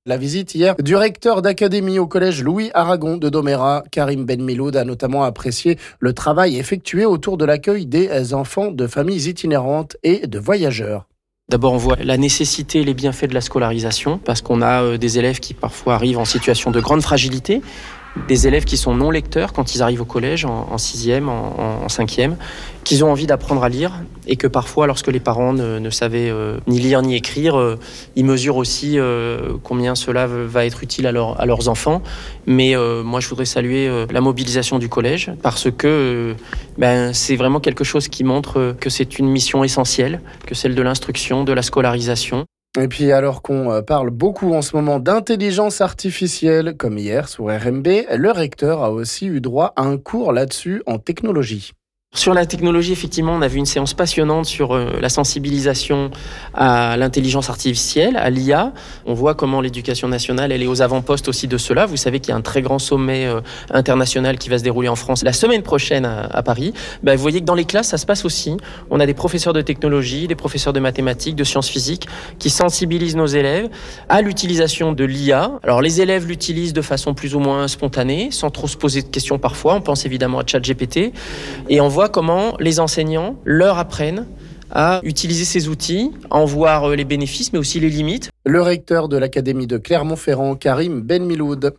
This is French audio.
La visite hier du recteur d'académie au collège Louis Aragon de Domérat, Karim Benmiloud, a notamment apprécié le travail effectué autour de l'accueil des enfants de familles itinérantes et de voyageurs. D'abord, on voit la nécessité et les bienfaits de la scolarisation, parce qu'on a des élèves qui parfois arrivent en situation de grande fragilité, des élèves qui sont non lecteurs quand ils arrivent au collège, en 6e, en 5e, qu'ils ont envie d'apprendre à lire, et que parfois, lorsque les parents ne savaient ni lire ni écrire, ils mesurent aussi combien cela va être utile à leurs enfants. Mais moi, je voudrais saluer la mobilisation du collège, parce que c'est vraiment quelque chose qui montre que c'est une mission essentielle, que celle de l'instruction, de la scolarisation. Et puis alors qu'on parle beaucoup en ce moment d'intelligence artificielle, comme hier sur RMB, le recteur a aussi eu droit à un cours là-dessus en technologie. Sur la technologie, effectivement, on a vu une séance passionnante sur la sensibilisation à l'intelligence artificielle, à l'IA. On voit comment l'éducation nationale, elle est aux avant-postes aussi de cela. Vous savez qu'il y a un très grand sommet international qui va se dérouler en France la semaine prochaine à Paris. Vous voyez que dans les classes, ça se passe aussi. On a des professeurs de technologie, des professeurs de mathématiques, de sciences physiques qui sensibilisent nos élèves à l'utilisation de l'IA. Alors les élèves l'utilisent de façon plus ou moins spontanée, sans trop se poser de questions parfois. On pense évidemment à ChatGPT. Et on voit comment les enseignants leur apprennent à utiliser ces outils, à en voir les bénéfices, mais aussi les limites. Le recteur de l'académie de Clermont-Ferrand, Karim Benmiloud.